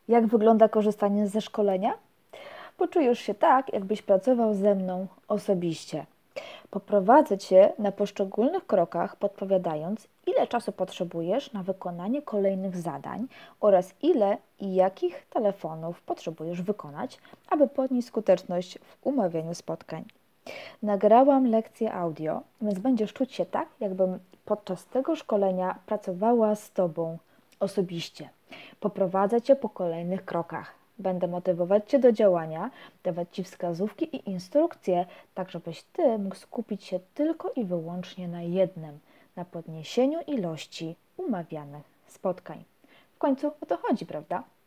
Jak wygląda korzystanie ze szkolenia? Poczujesz się tak, jakbyś pracował ze mną osobiście. Poprowadzę Cię na poszczególnych krokach, podpowiadając, ile czasu potrzebujesz na wykonanie kolejnych zadań oraz ile i jakich telefonów potrzebujesz wykonać, aby podnieść skuteczność w umawianiu spotkań. Nagrałam lekcję audio, więc będziesz czuć się tak, jakbym podczas tego szkolenia pracowała z Tobą osobiście. Poprowadzę Cię po kolejnych krokach. Będę motywować Cię do działania, dawać Ci wskazówki i instrukcje, tak żebyś Ty mógł skupić się tylko i wyłącznie na jednym, na podniesieniu ilości umawianych spotkań. W końcu o to chodzi, prawda?